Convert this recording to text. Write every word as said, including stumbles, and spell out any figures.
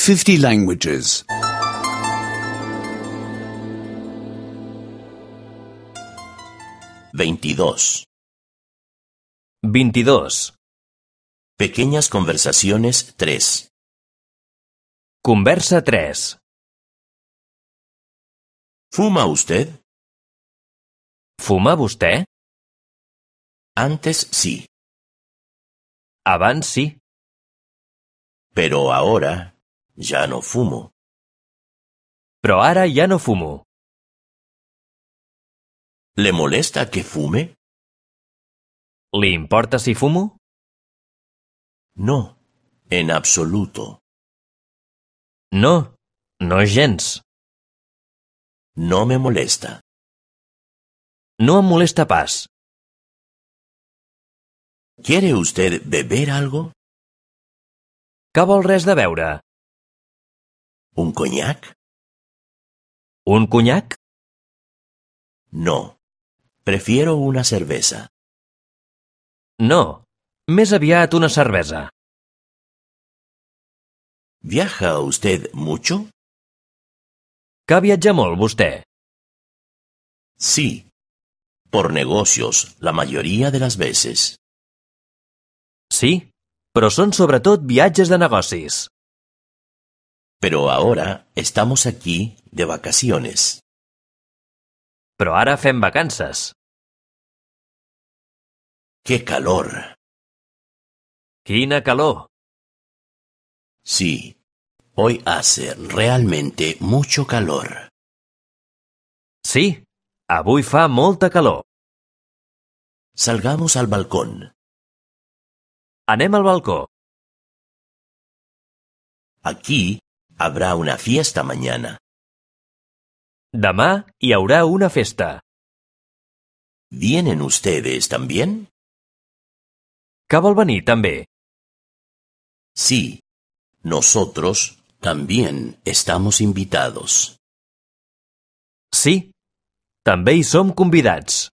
fifty languages. veintidós. veintidós. Pequeñas conversaciones tres. Conversa tres. ¿Fuma usted? Fuma vostè? Antes sí, Abans sí, pero ahora ya no fumo. però ara ja no fumo. ¿Le molesta que fume? Li importa si fumo? No, en absoluto. No, no gens. No me molesta. No em molesta pas. ¿Quiere usted beber algo? Que vol res de beure? ¿Un coñac? Un conyac? No, prefiero una cerveza. No, més aviat una cervesa. ¿Viaja usted mucho? Que viatja molt, vostè? Sí, por negocios, la mayoría de las veces. Sí, però són sobretot viatges de negocis. Pero ahora estamos aquí de vacaciones. Però ara fem vacances. ¡Qué calor! Quina calor! Sí, hoy hace realmente mucho calor. Sí, avui fa molta calor. Salgamos al balcón. Anem al balcó. Aquí habrá una fiesta mañana. Demà hi haurà una festa. ¿Vienen ustedes también? Que vol venir, també? Sí, nosotros también estamos invitados. Sí, també hi som convidats.